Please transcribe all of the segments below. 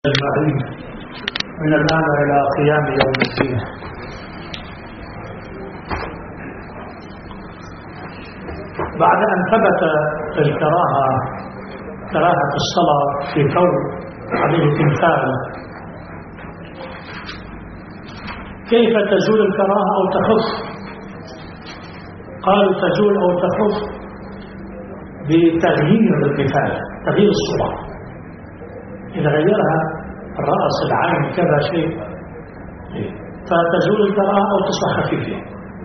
أجمعين من الآن إلى قيام يوم الدين. بعد أن ثبت كراهة الصلاة في ثوب عليه تمثال، كيف تزول الكراهة أو تخف؟ قالوا تزول أو تخف بتغيير التمثال، تغيير الصورة. إذا غيرها الرأس العين كذا شيء فتزول الكراهة أو تصبح خفيفة.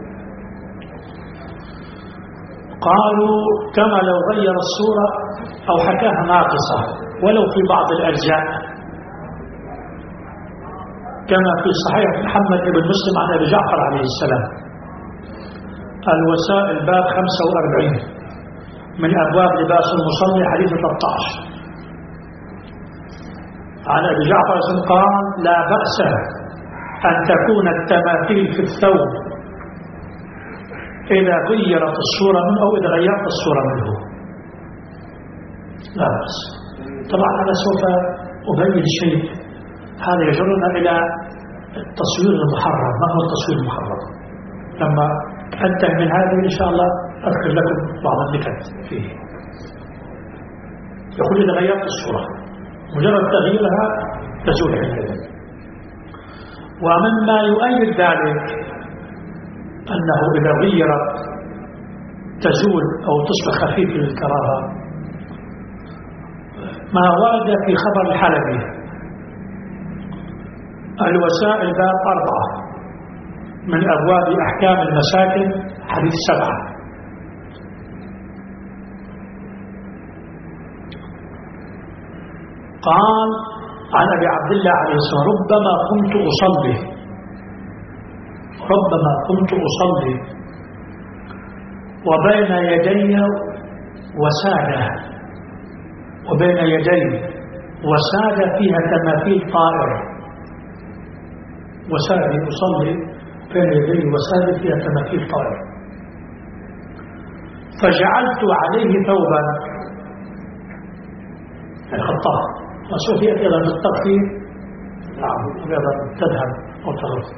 قالوا كما لو غير الصورة أو حكاها ناقصة ولو في بعض الأجزاء، كما في صحيح محمد بن مسلم عن أبي جعفر عليه السلام الوسائل باب 45 من أبواب لباس المصلي حديث 13 عن أبي جعفر قال لا بأس أن تكون التماثيل في الثوب إذا غيرت الصورة منه أو إذا غيرت الصورة منه، لا بأس. طبعا أنا سوف أبين شيء هذا يجرنا إلى التصوير المحرم. ما هو التصوير المحرم؟ لما أنتهي من هذه إن شاء الله أذكر لكم بعض النكت فيه. يقول إذا غيرت الصورة مجرد تغييرها تزول عندنا. ومما يؤيد ذلك أنه إذا غيرت تزول أو تصبح خفيف الكراهة ما ورد في خبر الحلبي الوسائل باب 4 من أبواب أحكام المساكن حديث 7. قال عن أبي عبد الله عليه السلام ربما كنت أصلي وبين يدي وسادة فيها تماثيل طائر. وسادة أصلي بين يدي وسادة فيها تماثيل طائر، فجعلت عليه ثوبا الخطاء وسوف يأتي أيضا بالتغفير أيضا تذهب أو تغفر.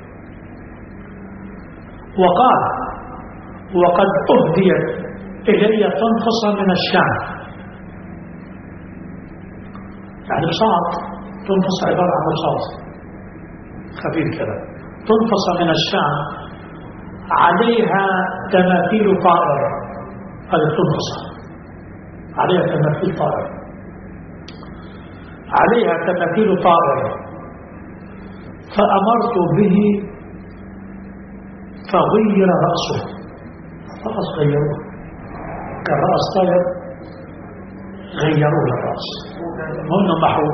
وقال وقد أهديت إلي تنفصل من الشام، يعني بساط تنفصل عبارة عن بساط خفيف كذا تنفصل من الشام عليها تماثيل طائر. هذه تنفصل عليها تماثيل طائر فأمرت به فغير رأسه. الرأس غيروه، كان رأس طائر غيروه الرأس، هم محوه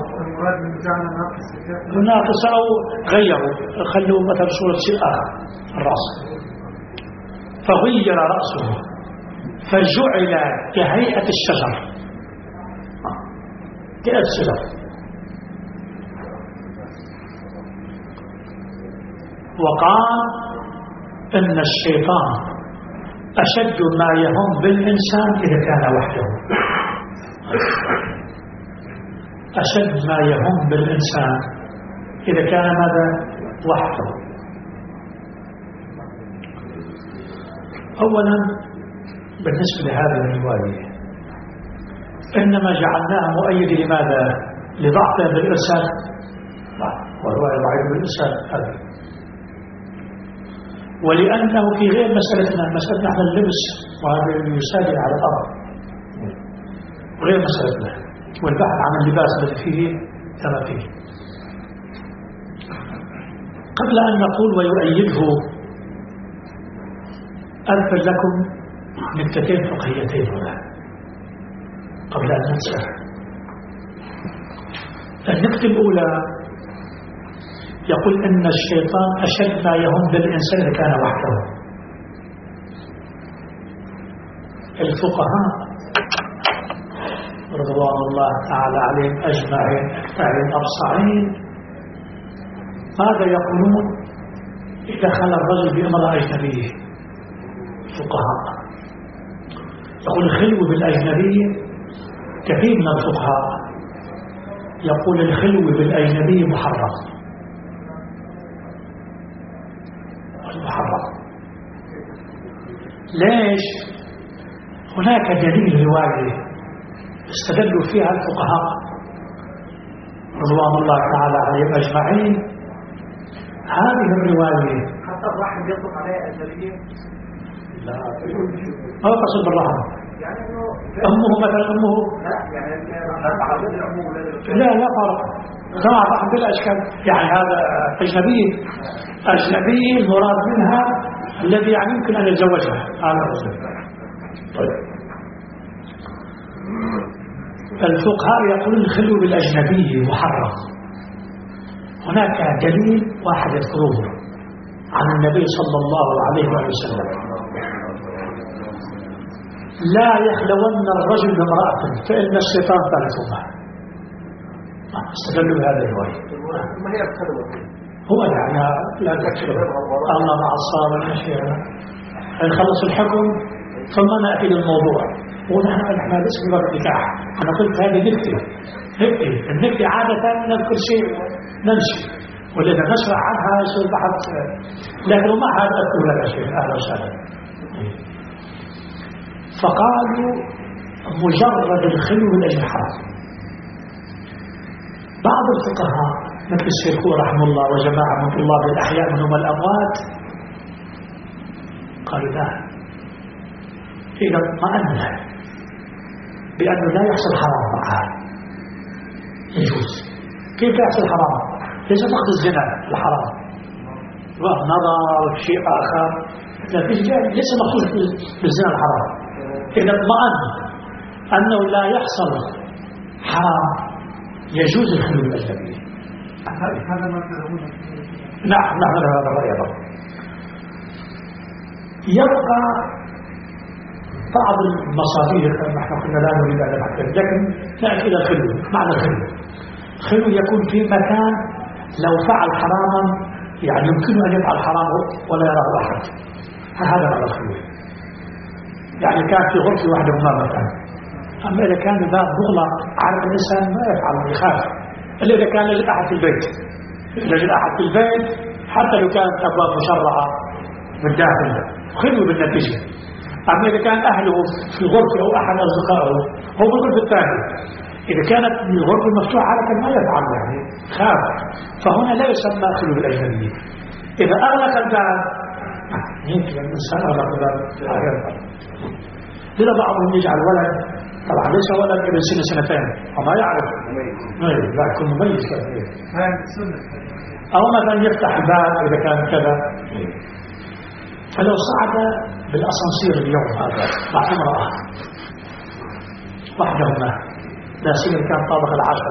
ناقص أو غيروا خلوا مثل صورة شيء آخر الرأس، فغير رأسه فجعل كهيئة الشجر وقال إن الشيطان أشد ما يهم بالإنسان إذا كان وحده. أشد ما يهم بالإنسان إذا كان ماذا؟ وحده. أولا بالنسبة لهذه الرواية إنما جعلناها مؤيد لماذا؟ لضعفها بالإرسال، والرواية ضعيفة بالإرسال هذا، ولأنه في غير مسألتنا على اللبس وهذا يساعد على الأرض غير مسألتنا، والبحث عن اللباس الذي فيه تماثيل. قبل أن نقول ويؤيده أذكر لكم نكتتين فقهيتين هنا قبل أن ننسى. النكتة الأولى يقول إن الشيطان أشد ما يهم بالإنسان إذا كان وحده. الفقهاء رضوان الله تعالى عليهم أجمعين أبصعين ماذا يقولون إذا خلى الرجل بامرأة أجنبية؟ فقهاء يقول الخلو بالأجنبية كثير من الفقهاء يقول الخلو بالأجنبي محرم. ليش؟ هناك دليل رواية استدلوا فيها الفقهاء رضوان الله تعالى عليهم أجمعين. هذه الرواية حتى الرحم يطلق عليها أجنبية؟ لا، ما تصل بالرحم. يعني أمه مثلا أمه لا فرق كما الرحم بلا إشكال. يعني هذا أجنبي المراد منها الذي يعني يمكن أن يتزوجها هذا الرجل. طيب الفقهاء يقولون الخلو بالأجنبي محرم. هناك دليل واحد يذكره عن النبي صلى الله عليه وسلم: لا يخلون الرجل بامرأة فإن الشيطان ثالثهما. استدلوا بهذا الرواية. ما هي الخلوة؟ هو يعني لا تكفر الله مع الصابر مشيئا نخلص الحكم ثم نأتي للموضوع. ونحن ليس في باب النكاح. أنا قلت هذه النكتة عادة نذكر شيء نمشي، والذي نشرح عنها يصير بحث، لكن ما هذا أذكر لك شيء. أهلا وسهلا. فقالوا مجرد الخلو بالأجل حرام. بعض الفقهاء مثل الشيخ رحمه الله وجماعة من طلاب الأحياء منهم الأموات قالوا لا، إذا اطمأن بأنه لا يحصل حرام معها يجوز. كيف يحصل حرام؟ ليس فقط الزنا الحرام والنظر وشيء آخر، ليس مخصوص بالزنا الحرام. إذا اطمأن أنه لا يحصل حرام يجوز الخلو بالأجنبية. هذا ما تدعونه؟ نعم هذا الرأي. يبقى بعض المصادر نحن كنا لا نريد أن نحكي، لكن نأتي إلى الخلو. معنى الخلو يكون في مكان لو فعل حراما يعني يمكن أن يفعل حرامه ولا يراه أحد. هذا معنى الخلو. يعني كان في غرفة واحدة ما مكان، أما إذا كان الباب مغلق على الإنسان ما يفعل، يخاف. إلا إذا كان يجد أحد في البيت، حتى لو كانت أبواب مشرعة بالداخل خلو بالنتيجة. أما إذا كان أهله في غرفة أو أحد أصدقائه هو بالغرفة الثانية، إذا كانت الغرفة مفتوحة على ما يفعل يعني خاف. فهنا لا يسمى خلو بالأجنبية. إذا أغلق الباب يمكن الإنسان أغلق الباب لذا بعضهم يجعل ولد، طبعا ليس ولد ابن سنتين وما يعرف لا يكون مميز كثير، أو مثلا يفتح الباب إذا كان كذا. فلو صعد بالأسانسير اليوم هذا مع امرأة وحدهما، لا سيما كان طابق العاشر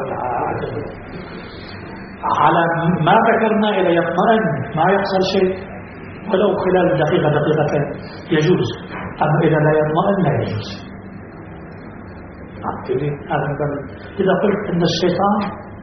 على ما ذكرنا إذا يطمئن ما يحصل شيء ولو خلال دقيقة دقيقتين يجوز. أما إذا لا يطمئن لا يجوز. إذا قلت إن الشيطان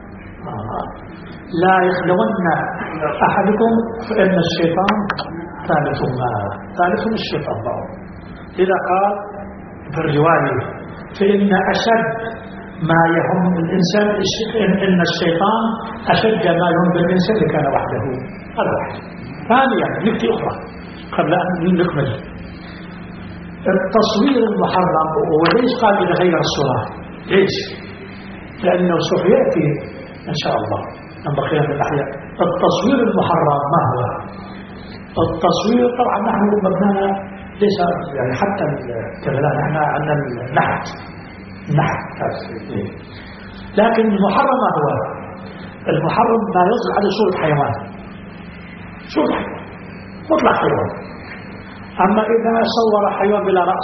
لا يخلون أحدكم فإن الشيطان ثالثهم الشيطان بعض. إذا قال في الرواية فإن أشد ما يهم الإنسان إن الشيطان أشد ما يهم بالإنسان إذا كان وحده. هذا واحد. ثانيا نكتة أخرى قبل أن نكمل. التصوير المحرم، وليش قال إذا غير الصورة؟ ليش؟ لأنه سوف يأتي إن شاء الله من بقية الأحياء. التصوير المحرم ما هو؟ التصوير طبعا نحن مبنانا ليس يعني حتى كذلك نحن عندنا النحت لكن المحرم ما هو؟ المحرم ما يصل على صورة حيوان، صورة حيوان مطلق حيوان. أما إذا صور حيوان بلا رأس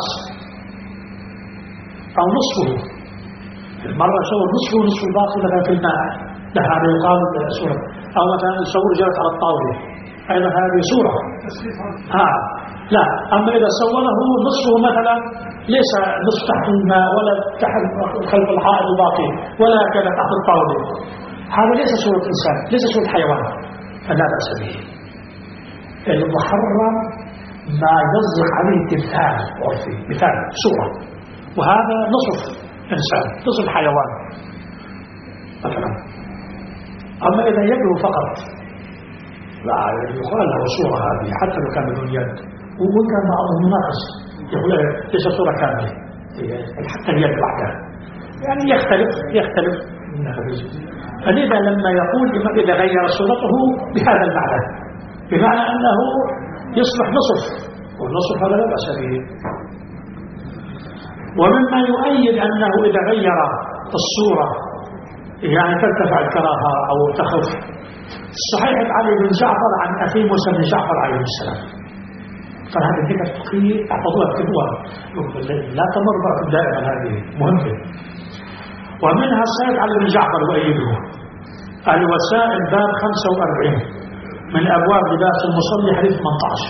أو نصفه، المرة صور نصفه ونصف الباقي مثلا في الماء، هذا يقال صورة. أو مثلا صور جلس على الطاولة، أيضا هذه صورة. لا، أما إذا صوره نصفه مثلا ليس نصف تحت الماء ولا تحت خلف الحائط الباقي ولا كذا تحت الطاولة، هذا ليس صورة إنسان، ليس صورة حيوان، فلا بأس به. المحرم ما يصدق عليه تمثال عرفي، مثال صورة، وهذا نصف إنسان نصف حيوان مثلا. أما إذا يده فقط لا يقال له صورة هذه حتى لو كان بدون يد، وكان بعضهم يناقص يقول ليس صورة كاملة حتى اليد وحدها، يعني يختلف من هذا. فلذا لما يقول إذا غير صورته بهذا المعنى، بمعنى أنه يصبح نصف، والنصف هذا لا بأس به. ومما يؤيد أنه إذا غير الصورة يعني ترتفع الكراهة أو تخف، صحيح علي بن جعفر عن أخي موسى بن جعفر عليه السلام. فهذه الذكر الفقهية احفظوها اكتبوها لا تمر بكم دائما، هذه مهمة. ومنها صحيح علي بن جعفر وأيده الوسائل باب 45 من أبواب لباس المصلي حديث 18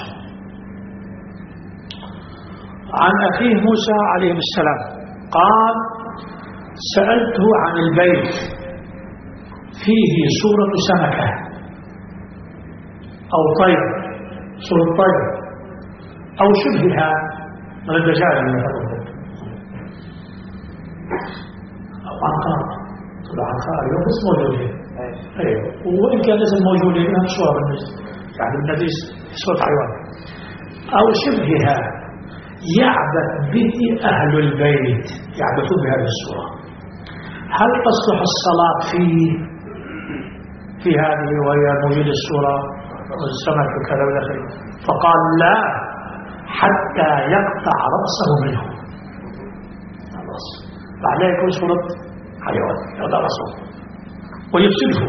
عن أخيه موسى عليه السلام قال سألته عن البيت فيه صورة سمكة أو طير، صورة طير أو شبهها من الدجاج مثلا أو عنقاء، طلع عنقاء اليوم بس موجودين، أيوه وإن كان لازم موجودين هم صور يعني النبي صورة حيوان أو شبهها يعبث به أهل البيت، يعبثون بهذه الصورة. هل تصلح الصلاة في هذه وهي موجود الصورة والسمك وكذا والأخير؟ فقال لا حتى يقطع رأسه منه، الرأس بعدها يكون صورة حيوان يقطع رأسه ويفسده،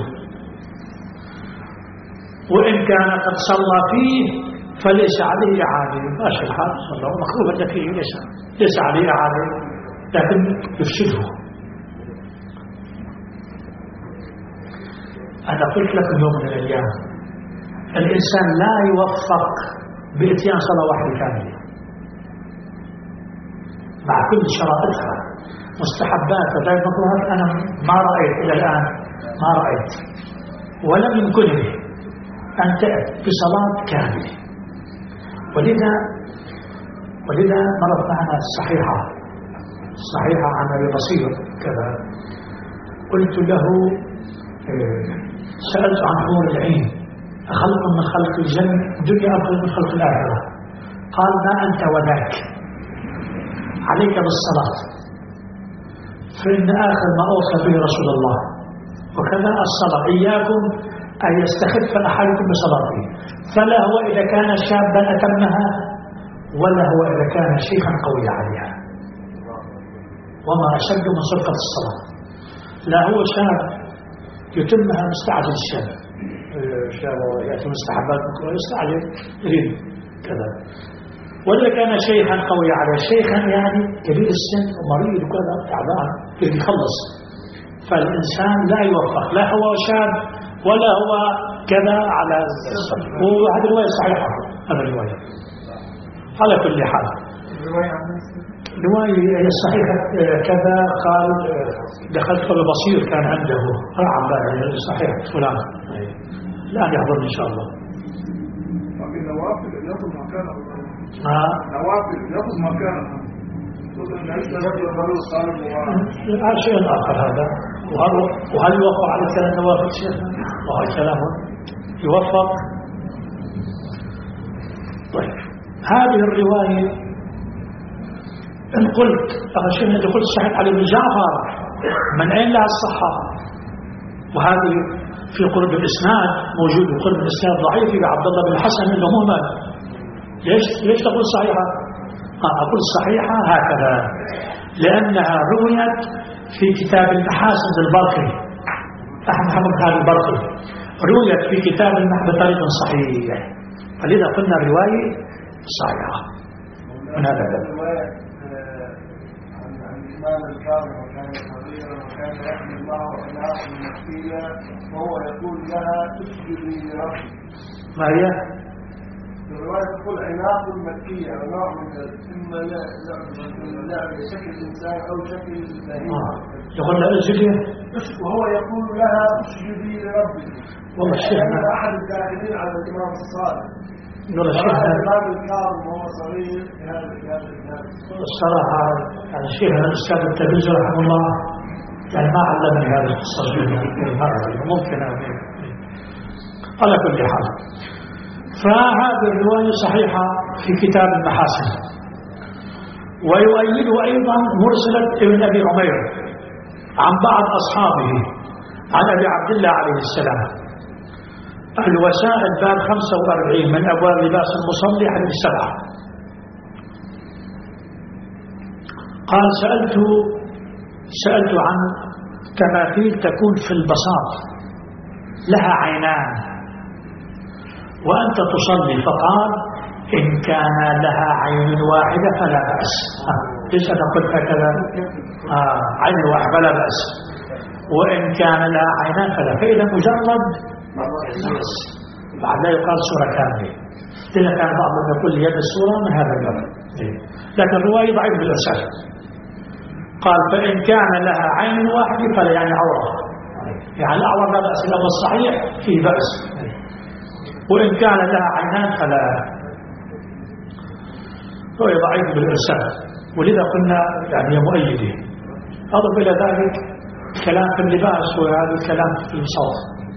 وإن كان قد صلى فيه فليس عليه إعادة، ماشي الحال صلى الله مخلوبة فيه ليس عليه إعادة لكن يفسده. أنا قلت لكم يوم من الأيام الإنسان لا يوفق بإتيان صلاة واحدة كاملة مع كل شرائطها مستحبات وغير مكروهات. أنا ما رأيت إلى الآن ما رأيت ولم يمكنني أن تأتي بصلاة كاملة. ولذا مرت معنا الصحيحة عن أبي بصير كذا، قلت له سألت عن حور العين أخلق من خلق الدنيا أفضل من خلق الآخرة؟ قال ما أنت وذاك، عليك بالصلاة فإن آخر ما أوصى به رسول الله وكذا الصلاة، إياكم أن يستخف أحدكم بصلاته، فلا هو إذا كان شابا أتمها ولا هو إذا كان شيخا قوي عليها، وما أشد من سرقة الصلاة. لا هو شاب يتمها مستعجل، الشاب يأتي مستحبات يستعجل يريد كذا، وإذا كان شيخا قوي عليها، شيخا يعني كبير السن ومريض وكذا تعبان يريد يخلص. فالإنسان لا يوفق، لا هو شاب ولا هو كذا على الصلاة. وهذه الرواية صحيحة، هذا الرواية على كل حال. رواية صحيحة كذا قال دخلت أبو بصير كان عنده رعب صحيح فلان الآن يحضرني إن شاء الله. النوافل يأخذ مكانه. نوافل يأخذ مكانه. شيء آخر هذا. وهل يوفق على كلام النوافل شيخنا؟ وهذا كلامه يوفق. طيب هذه الرواية إن قلت أغشينا إذا قلت صحيح علي بن جعفر من أين لها الصحة؟ وهذه في قرب الإسناد موجود، قرب الإسناد ضعيف عبد الله بن الحسن إنه مهمل. ليش تقول صحيحة؟ أقول صحيحة هكذا لأنها رويت في كتاب المحاسن البرقي محمد هذا البرقي، رويت في كتاب المحاسن بطريق صحيح، فلذا قلنا الرواية صحيحة من هذا الرواية عن الإمام الكاظم وكان صغيرا وكان يحمل معه عناق مكية وهو يقول لها اسجدي لربك. ما هي؟ الرواية تقول عناق مكية، نوع من إما لعب شكل الإنسان أو شكل البهيمة. يقول لها اسجدي وهو يقول لها اسجدي لربك. والله الشيخنا أحد الداخلين على الإمام الصالح والله الشيخنا الإمام الكاظم وهو صغير في هذا الصراحة يعني الشيخنا الأستاذ التلميذ رحمه الله يعني ما علمني هذه القصة ممكن على كل حال. فهذه الرواية صحيحة في كتاب المحاسن. ويؤيده أيضا مرسلة ابن أبي عمير عن بعض أصحابه عن أبي عبد الله عليه السلام. الوسائل باب 45 من أبواب لباس المصلي حديث 7. قال سألت عن تماثيل تكون في البساط لها عينان وأنت تصلي، فقال إن كان لها عين واحدة فلا بأس. ليش أنا قلت هكذا؟ عين واحدة فلا بأس، وإن كان لها عينان فلا. فإذا مجرد بعد لا يقال سورة كاملة، إذا كان بعضهم يقول يد السورة من هذا الباب، لكن الرواية ضعيف بالأساس. قال فإن كان لها عين واحدة فلا يعني عورة، يعني الأعور لا بأس، الأمر الصحيح فيه بأس، وإن كان لها عينان فلا. هو ضعيف بالإرسال، ولذا قلنا يعني مؤيده. أضف إلى ذلك كلام في اللباس وهذا الكلام في الصوت.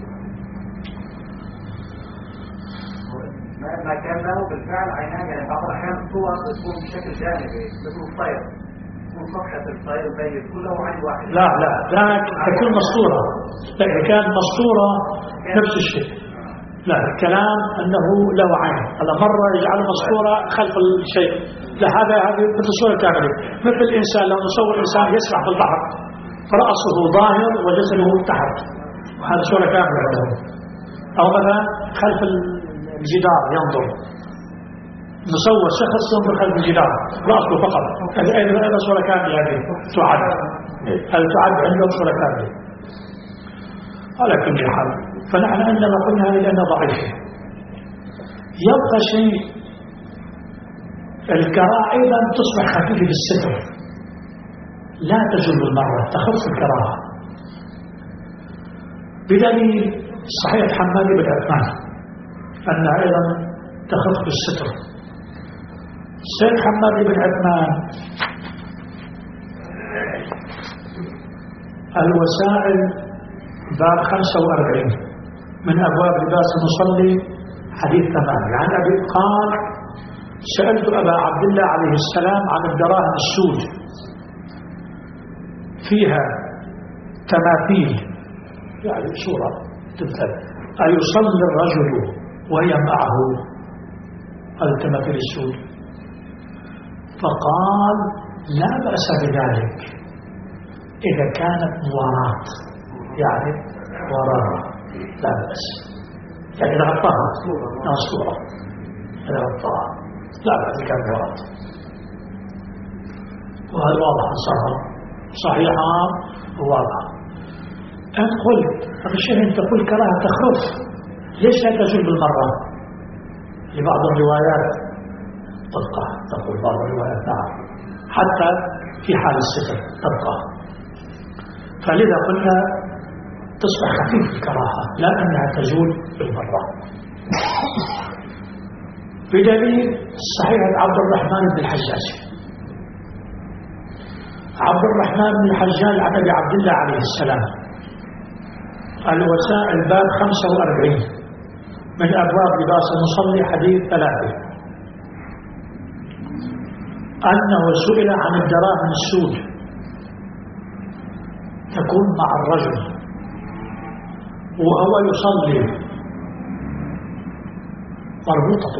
ما كان له بالفعل عينان، يعني بعض الأحيان الصور تكون بشكل جانبي مثل الطير، تكون صفحة الطير بين كله عين واحد. لا تكون مسطورة. لا كان مسطورة نفس الشيء. لا الكلام أنه له عين. هذا مرة يجعل مسطورة خلف الشيء. لا هذه مثل صورة كاملة، مثل الإنسان لو نصور إنسان يسرح في البحر فرأسه ظاهر وجسده تحت، وهذا صورة كاملة. أو مثلا خلف الجدار ينظر، نصور شخص ينظر خلف الجدار رأسه فقط، هذه أيضا صورة كاملة. هذه تعد عندهم صورة كاملة. على كل حال فنحن عندما قلنا هذه لأنها ضعيفة. يبقى شيء الكراهة أيضا تصبح خفيفة بالستر، لا تجل المرة، تخف الكراهة. بدليل صحيح حماد بن عثمان أنها أيضا تخف بالستر. الشيخ حماد بن عثمان الوسائل باب 45 من أبواب لباس المصلي حديث 8 عن أبي قال سألت أبا عبد الله عليه السلام عن الدراهم السود فيها تماثيل، يعني صورة تمثل، أيصلي الرجل وهي معه التماثيل السود؟ فقال لا بأس بذلك إذا كانت مواراة، يعني وراء لا بأس، يعني إذا غطاها صورة إذا غطاها لا بأس إذا كانت مواراة. وهذا واضح صحيحا وواضح. أن قلت الشيء أن تقول كراهة تخرف، ليش لا تزول بالمرة؟ لبعض الروايات تبقى، تقول بعض الروايات نعم حتى في حال الستر تبقى. فلذا قلنا تصبح خفيف الكراهة لا أنها تزول بالمرة. بدليل صحيح عبد الرحمن بن الحجاج. عبد الرحمن بن الحجاج عن أبي عبد الله عليه السلام الوسائل باب 45 من أبواب لباس المصلي حديث 3 أنه سئل عن الدراهم السود تكون مع الرجل وهو يصلي مربوطة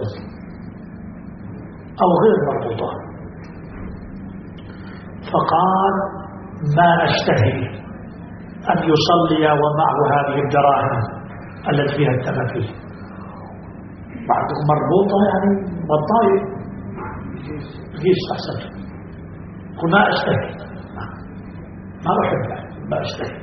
أو غير مربوطة، فقال ما أشتهي أن يصلي ومعه هذه الدراهم التي فيها التماثيل بعده مربوطة، يعني والطائف جيش أحسن. وما أشتهي ما أحب ما أشتهي،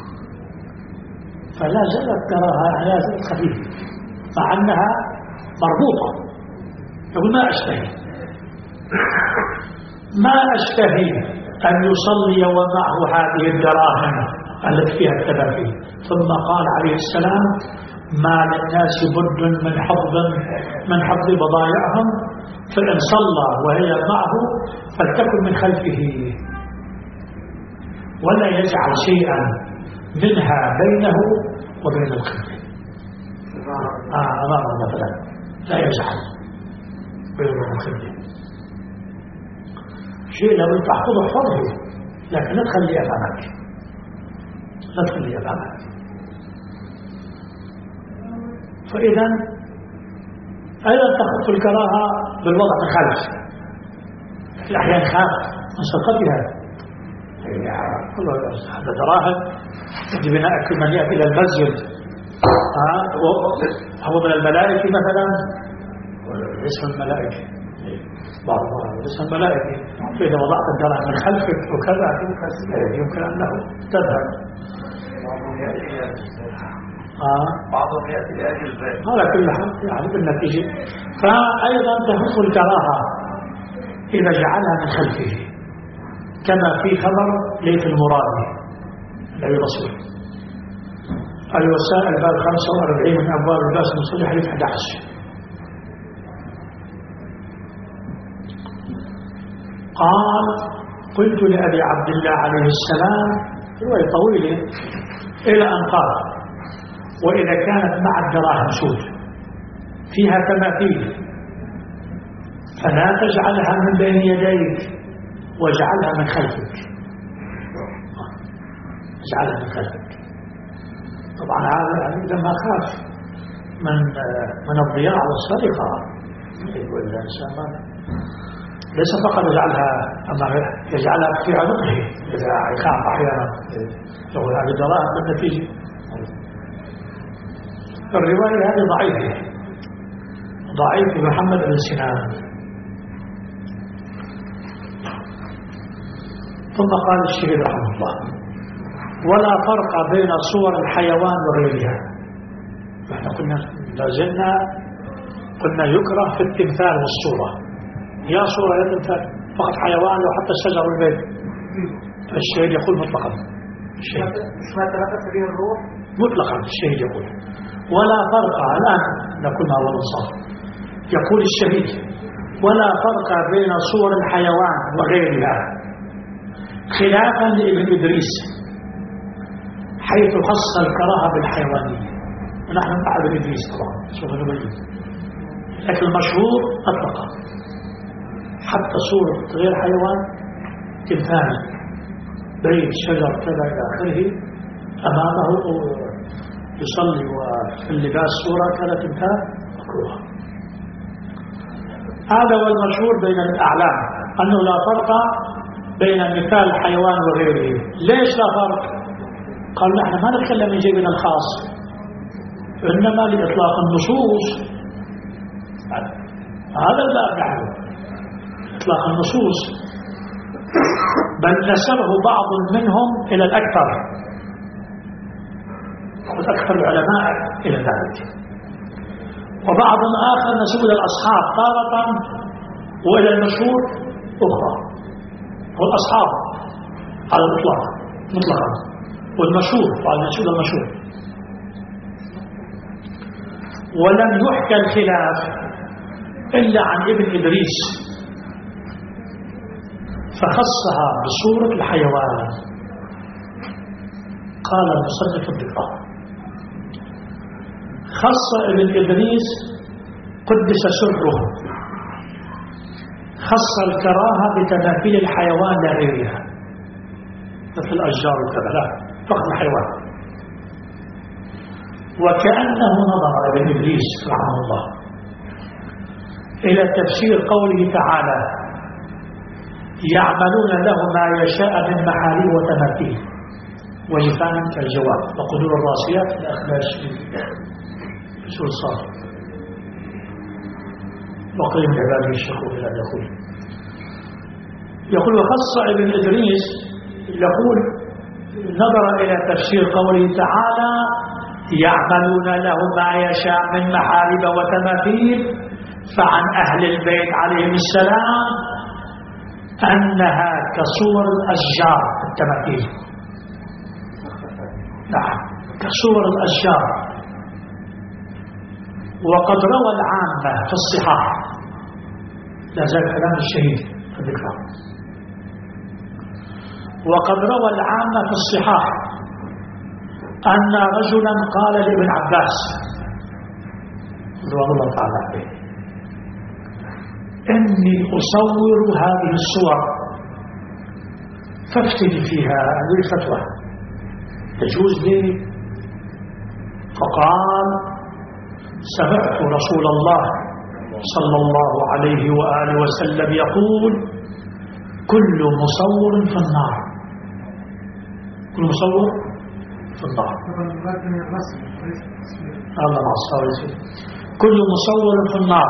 فلا زالت تراها لا زالت خفيفة مع أنها مربوطة. يقول ما أشتهي أن يصلي ومعه هذه الدراهم التي فيها التماثيل. ثم قال عليه السلام ما للناس بد من حفظ بضائعهم، فإن صلى وهي معه فلتكن من خلفه ولا يجعل شيئا منها بينه وبين القبلة. أمامه مثلا لا يجعل بينه وبين القبلة شيء لو تحفظه حفظه، لكن لا تخليه أمامك، لا تخليه أمامك. فإذا أيضا تخف الكراهة بالوضع الخلف، في الأحيان خاف من سقطها. هذا دراهم يجب بناء كل من يأتي إلى المسجد هو من الملائكة مثلا، اسم الملائكة بعضها اسم الملائكة، فإذا وضعت الدراهم من خلفك وكذا يمكن أنه تذهب. بعضهم يأتي لأجل ذلك. على كل حال يعني بالنتيجة. فأيضا تخف الكراهة إذا جعلها من خلفه، كما في خبر ليث المرادي النبي رسول الوسائل باب 45 من أبواب الباس من صلح حديث 11. قال قلت لأبي عبد الله عليه السلام، رواية طويلة، إلى أن قال وإذا كانت مع الدراهم سود فيها تماثيل فلا تجعلها من بين يديك واجعلها من خلفك، اجعلها من خلفك. طبعا هذا لما خاف من الضياع والسرقة، يقول الإنسان ليس فقط يجعلها في عنقه إذا يخاف أحيانا يقول هذه دراهم بالنتيجة. الرواية هذه ضعيفة محمد بن سنان. ثم قال الشهيد رحمه الله ولا فرق بين صور الحيوان وغيرها. نحن قلنا يكره في التمثال والصورة، يا صورة يا تمثال، فقط حيوان لو حتى الشجر والبيت. الشهيد يقول مطلقا، مش ما تلقت به الروح مطلقا. الشهيد يقول ولا فرق، الآن نقول هو الإنصاف، يقول الشهيد ولا فرق بين صور الحيوان وغيرها، خلافا لابن إدريس حيث خص الكراهة بالحيوانية، ونحن مع ابن إدريس طبعا سوف نبين، لكن المشهور أطلقا حتى صورة غير حيوان، تمثال بيت شجر كذا إلى آخره أمامه يصلي وفي اللباس صورة كذا تمثال مكروه. هذا هو المشهور بين الأعلام أنه لا فرق بين مثال الحيوان وغيره. ليش لا فرق؟ قال نحن ما نتكلم من جيبنا الخاص، إنما لإطلاق النصوص، هذا الباب نحن إطلاق النصوص، بل نسبه بعض منهم إلى الأكثر، أكثر العلماء إلى ذلك، وبعض آخر نسبه إلى الأصحاب تارة وإلى المشهور أخرى. والأصحاب على الإطلاق مطلقا، والمشهور على المشهور. ولم يحكى الخلاف إلا عن ابن إدريس فخصها بصورة الحيوان. قال المصنف الذكر خص ابن إدريس قدس سره، خص الكراهة بتماثيل الحيوان لا غيرها مثل الأشجار وكذا، لا فقط الحيوان. وكأنه نظر ابن إدريس رحمه الله إلى تفسير قوله تعالى يعملون له ما يشاء من محاريب وتماثيل وجفان كالجواب وقدور الراسيات الأخلاش رسول صالح وقيم عباده الشكور إلى يقول وخص ابن إدريس يقول نظر إلى تفسير قوله تعالى يعملون له ما يشاء من محاريب وتماثيل، فعن أهل البيت عليهم السلام أنها كصور الأشجار التماثيل، نعم كصور الأشجار. وقد روى العامة في الصحاح، لا زال كلام الشهيد في الذكر، وقد روى العامة في الصحاح أن رجلا قال لابن عباس رضي الله تعالى عنه: إني أصور هذه الصور فافتني فيها، هذه الفتوى تجوز لي؟ فقال: سمعت رسول الله صلى الله عليه وآله وسلم يقول: كل مصور في النار. كل مصور في النار. الله مع الصالحين. كل مصور في النار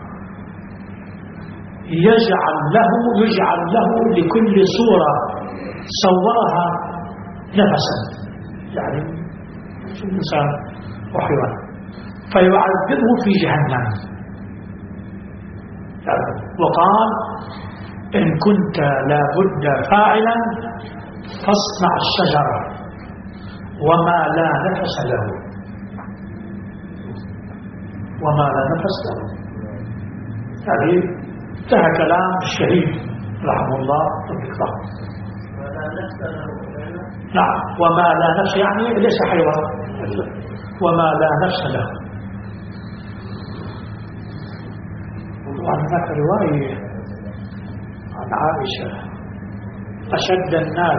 يجعل له لكل صورة صورها نفسا، يعني إنسان وحيوان، فيعذبه في جهنم. وقال: إن كنت لابد فاعلا فاصنع الشجرة وما لا نفس له. وما لا نفس له، هذه انتهى كلام الشهيد رحمه الله بالإطلاق. نعم، وما لا نفس يعني ليس حيوان، وما لا نفس له. وعن هناك رواية عن عائشة: أشد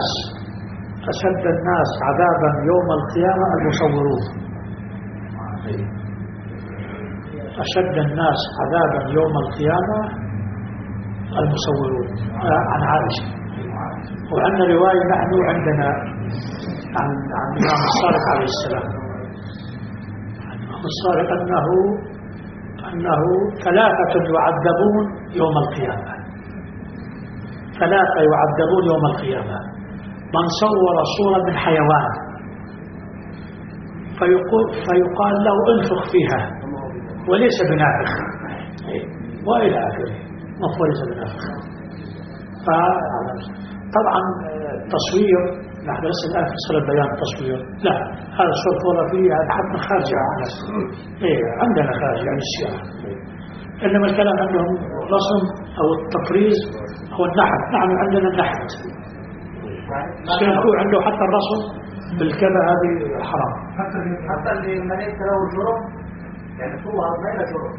الناس عذابا يوم القيامة المصورون. أشد الناس عذابا يوم القيامة المصورون، عن عائشة. وعندنا رواية نحن عندنا عن الإمام الصادق عليه السلام، الإمام الصادق أنه 3 يعذبون يوم القيامة. 3 يعذبون يوم القيامة: من صور صورة من حيوان فيقال له انفخ فيها وليس بنافخ، وإلى آخره، مفهوم ليس بنافخ. طبعا التصوير، نحن لسه الآن في صلة بيان التصوير، لا، هذا الصورة فيه هذا حتى خارج عن عندنا خارج عن الشيعة. إنما الكلام عندهم رسم أو التطريز أو النحت. نعم، عندنا النحت، سيكون عنده حتى الرسم بالكذا، هذه حرام. حتى اللي مليت له الجرم، يعني هو ما له جرم.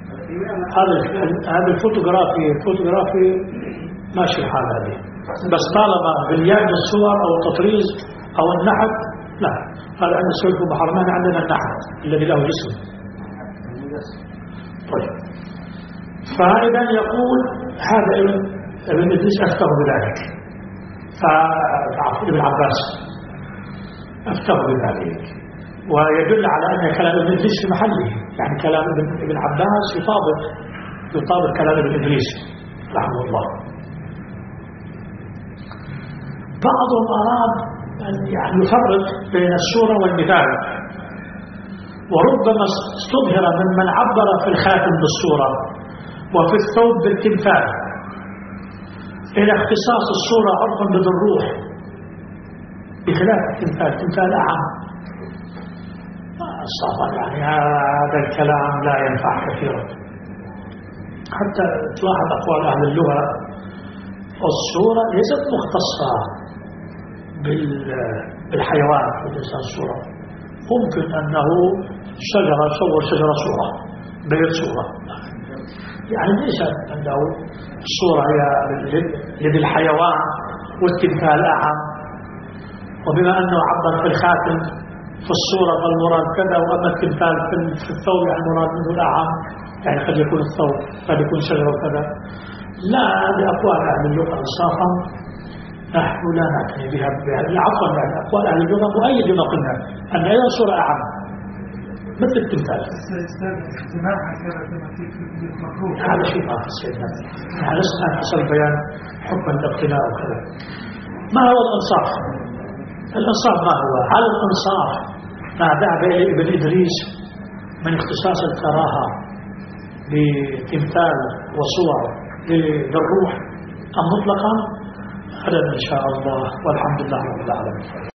هذا الفوتوغرافي ماشي الحال هذه، بس طالما باليد الصور أو التطريز أو النحت لا. هذا عند السلف وبحرمان عندنا النحت الذي له جسم. طيب، فإذا يقول هذا ابن إدريس أفتر بذلك، ابن عباس أفتر بذلك، ويدل على أن كلام ابن إدريس في محله، يعني كلام ابن عباس يطابق كلام ابن إدريس رحمه الله. بعضهم أراد أن يفرق بين الصورة والمثال، وربما استظهر ممن عبر في الخاتم بالصورة وفي الثوب بالتمثال إلى اختصاص الصورة عرفا بذي الروح بخلاف التمثال أعم. الصحابة يعني هذا الكلام لا ينفع كثيرا. حتى تلاحظ أقوال أهل اللغة: الصورة ليست مختصة بالحيوان بالإنسان. الصورة ممكن أنه شجرة صور شجرة صورة، بيت صورة، يعني ليس أنه الصورة هي يد الحيوان والتمثال أعم. وبما أنه عبر في الخاتم في الصورة فالمراد كذا، وأما التمثال في الثوب يعني المراد منه الأعم، يعني قد يكون الثوب قد يكون شجرة وكذا. لا، هذه أقوال أهل اللغة إنصافا نحن لا نعتني بها عفوا. يعني أقوال أهل اللغة مؤيد لما قلنا أن أي صورة أعم مثل التمثال. هذا شيء آخر سيدنا، يعني لسنا حصل بيان حكم الاقتناء وكذا. ما هو الإنصاف؟ الإنصاف ما هو؟ على الإنصاف ما ذهب إليه ابن إدريس من اختصاص الكراهة بتمثال وصور للروح أم مطلقا؟ هذا إن شاء الله، والحمد لله رب العالمين.